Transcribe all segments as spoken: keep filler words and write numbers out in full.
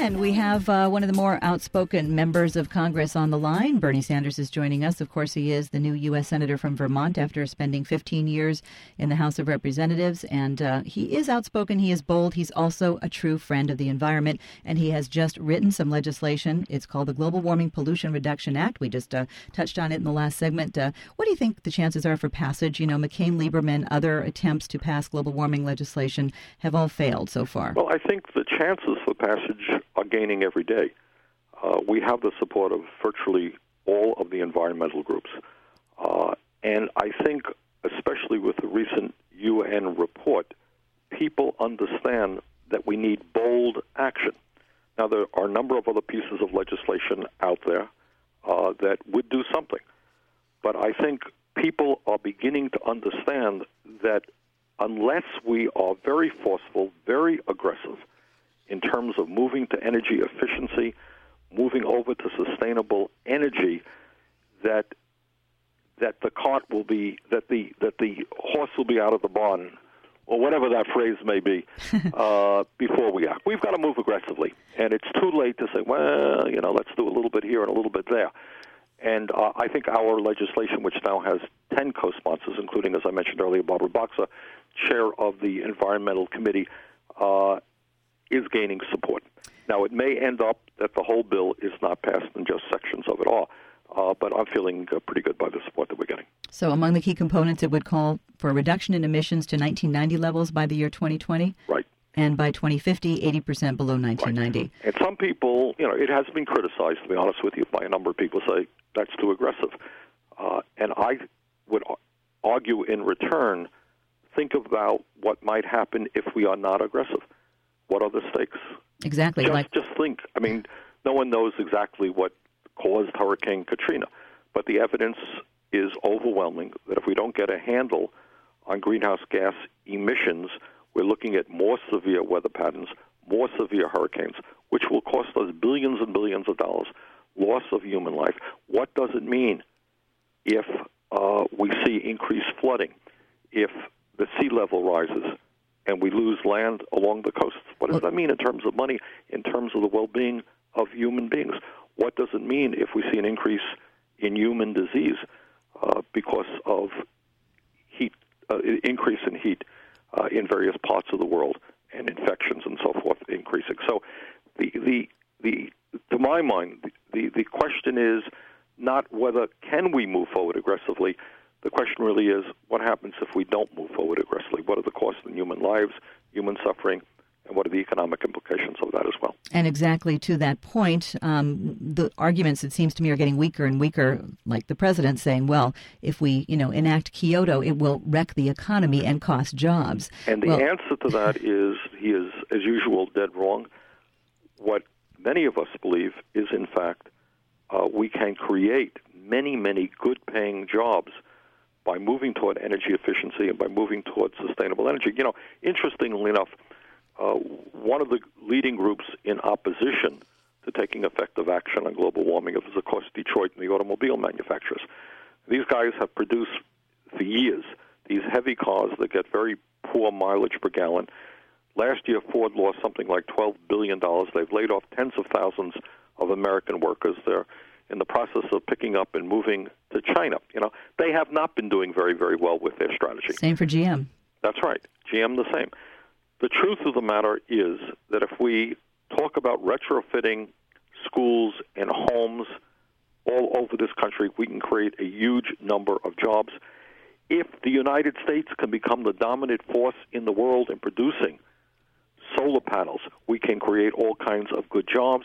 And we have uh, one of the more outspoken members of Congress on the line. Bernie Sanders is joining us. Of course, he is the new U S Senator from Vermont after spending fifteen years in the House of Representatives. And uh, he is outspoken. He is bold. He's also a true friend of the environment. And he has just written some legislation. It's called the Global Warming Pollution Reduction Act. We just uh, touched on it in the last segment. Uh, what do you think the chances are for passage? You know, McCain, Lieberman, other attempts to pass global warming legislation have all failed so far. Well, I think the chances for passage are gaining every day. Uh, we have the support of virtually all of the environmental groups. Uh, and I think, especially with the recent U N report, people understand that we need bold action. Now, there are a number of other pieces of legislation out there uh, that would do something. But I think people are beginning to understand that unless we are very forceful, very aggressive in terms of moving to energy efficiency, moving over to sustainable energy, that that the cart will be, that the that the horse will be out of the barn, or whatever that phrase may be, uh, before we act. We've got to move aggressively, and it's too late to say, well, you know, let's do a little bit here and a little bit there. And uh, I think our legislation, which now has ten co-sponsors, including, as I mentioned earlier, Barbara Boxer, chair of the Environmental Committee, uh, is gaining support. Now, it may end up that the whole bill is not passed in just sections of it all, uh, but I'm feeling uh, pretty good by the support that we're getting. So among the key components, it would call for a reduction in emissions to nineteen ninety levels by the year twenty twenty? Right. And by twenty fifty, eighty percent below nineteen ninety. Right. And some people, you know, it has been criticized, to be honest with you, by a number of people say that's too aggressive. Uh, and I would argue in return, think about what might happen if we are not aggressive. What are the stakes? Exactly. Just, like... just think. I mean, no one knows exactly what caused Hurricane Katrina, but the evidence is overwhelming that if we don't get a handle on greenhouse gas emissions, we're looking at more severe weather patterns, more severe hurricanes, which will cost us billions and billions of dollars, loss of human life. What does it mean if uh, we see increased flooding, if the sea level rises, and we lose land along the coasts? What does that mean in terms of money, in terms of the well-being of human beings? What does it mean if we see an increase in human disease uh, because of heat, uh, increase in heat uh, in various parts of the world, and infections and so forth increasing? So, the the the to my mind, the the question is not whether can we move forward aggressively. The question really is, what happens if we don't move forward aggressively? What are the costs in human lives, human suffering, and what are the economic implications of that as well? And exactly to that point, um, the arguments, it seems to me, are getting weaker and weaker, like the president saying, well, if we, you know, enact Kyoto, it will wreck the economy and cost jobs. And the well, answer to that is, he is, as usual, dead wrong. What many of us believe is, in fact, uh, we can create many, many good-paying jobs by moving toward energy efficiency and by moving toward sustainable energy. You know, interestingly enough, uh, one of the leading groups in opposition to taking effective action on global warming is, of course, Detroit and the automobile manufacturers. These guys have produced for years these heavy cars that get very poor mileage per gallon. Last year, Ford lost something like twelve billion dollars. They've laid off tens of thousands of American workers. They're in the process of picking up and moving to China. You know, they have not been doing very, very well with their strategy. Same for G M. That's right. G M the same. The truth of the matter is that if we talk about retrofitting schools and homes all over this country, we can create a huge number of jobs. If the United States can become the dominant force in the world in producing solar panels, we can create all kinds of good jobs.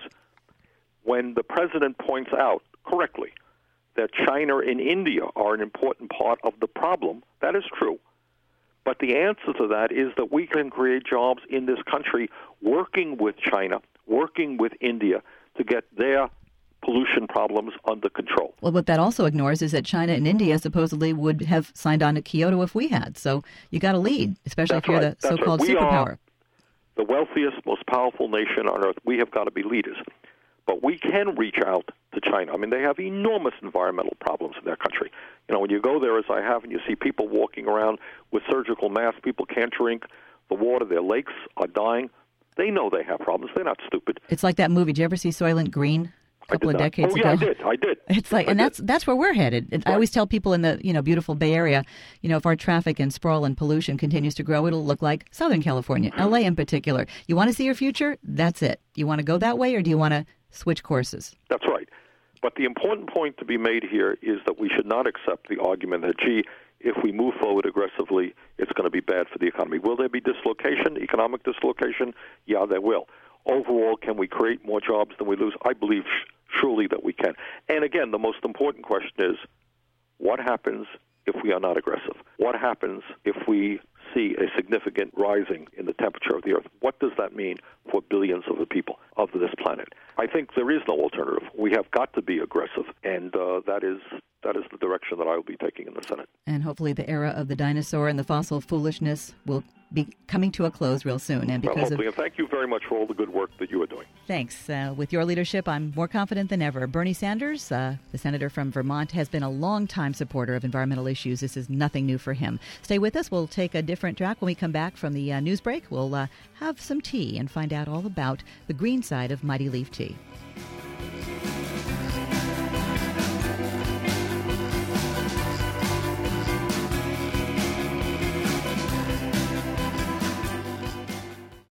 When the president points out correctly that China and India are an important part of the problem, that is true. But the answer to that is that we can create jobs in this country working with China, working with India to get their pollution problems under control. Well, what that also ignores is that China and India supposedly would have signed on to Kyoto if we had. So you got to lead, especially That's if you're right. the That's so-called right. We superpower. Are the wealthiest, most powerful nation on earth. We have got to be leaders. But we can reach out to China. I mean, they have enormous environmental problems in their country. You know, when you go there, as I have, and you see people walking around with surgical masks, people can't drink the water. Their lakes are dying. They know they have problems. They're not stupid. It's like that movie. Did you ever see Soylent Green? A couple of decades oh, yeah, ago. I did. I did. It's like, I and did. that's that's where we're headed. And right. I always tell people in the you know beautiful Bay Area, you know, if our traffic and sprawl and pollution continues to grow, it'll look like Southern California, L A in particular. You want to see your future? That's it. You want to go that way, or do you want to switch courses? That's right. But the important point to be made here is that we should not accept the argument that, gee, if we move forward aggressively, it's going to be bad for the economy. Will there be dislocation, economic dislocation? Yeah, there will. Overall, can we create more jobs than we lose? I believe sh- surely that we can. And again, the most important question is, what happens if we are not aggressive? What happens if we see a significant rising in the temperature of the Earth? What does that mean for billions of the people of this planet? I think there is no alternative. We have got to be aggressive, and uh, that is that is the direction that I will be taking in the Senate. And hopefully the era of the dinosaur and the fossil foolishness will be coming to a close real soon. And because well, hopefully, of, and thank you very much for all the good work that you are doing. Thanks. Uh, with your leadership, I'm more confident than ever. Bernie Sanders, uh, the senator from Vermont, has been a longtime supporter of environmental issues. This is nothing new for him. Stay with us. We'll take a different track. When we come back from the uh, news break, we'll uh, have some tea and find out all about the green side of Mighty Leaf Tea.